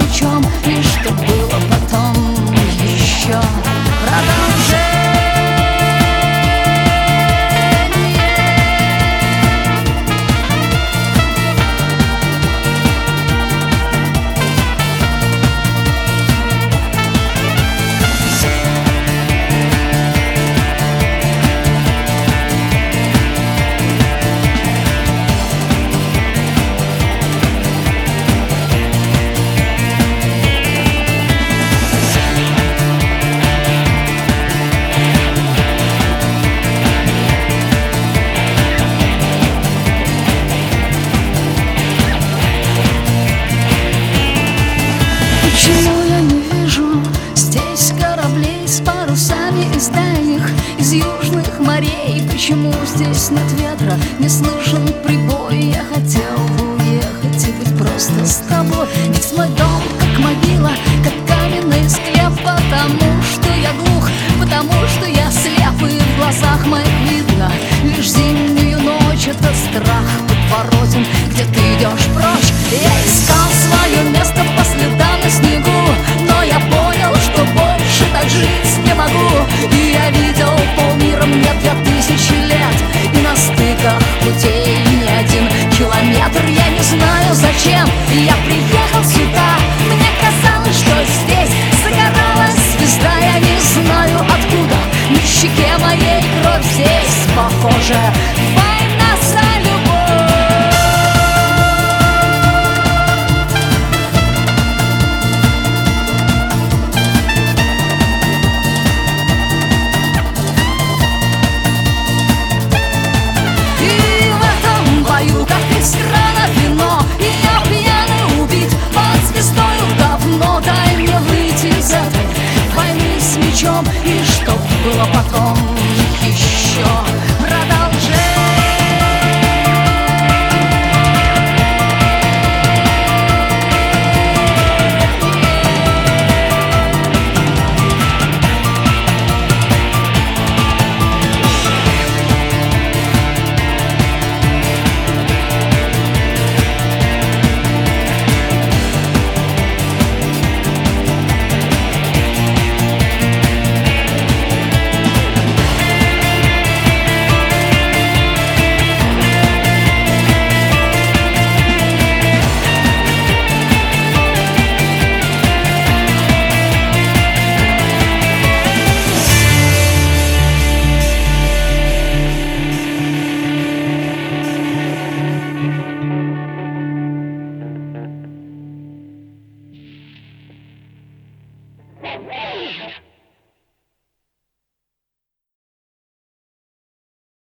мечом, и что было потом еще. Продолжение. Почему я не вижу здесь кораблей с парусами из дальних, из южных морей? Почему здесь нет ветра, не слышен прибой? Я хотел бы уехать и быть просто с тобой. Ведь мой дом как могила, как каменный склеп. Потому что я глух, потому что я слеп, и в глазах моих видно лишь зимнюю ночь. Это страх подворотен, где ты идешь прочь. Я искал свое место по следам на снегу, но я понял, что больше так жить не могу. И я видел полмира, мне 2000 лет, и на стыках путей не один километр. Я не знаю, зачем я приехал сюда. Мне казалось, что здесь загоралась звезда. Я не знаю откуда на щеке моей кровь. Здесь похоже война за любовь. И что было потом еще. Продолжение. Yeah.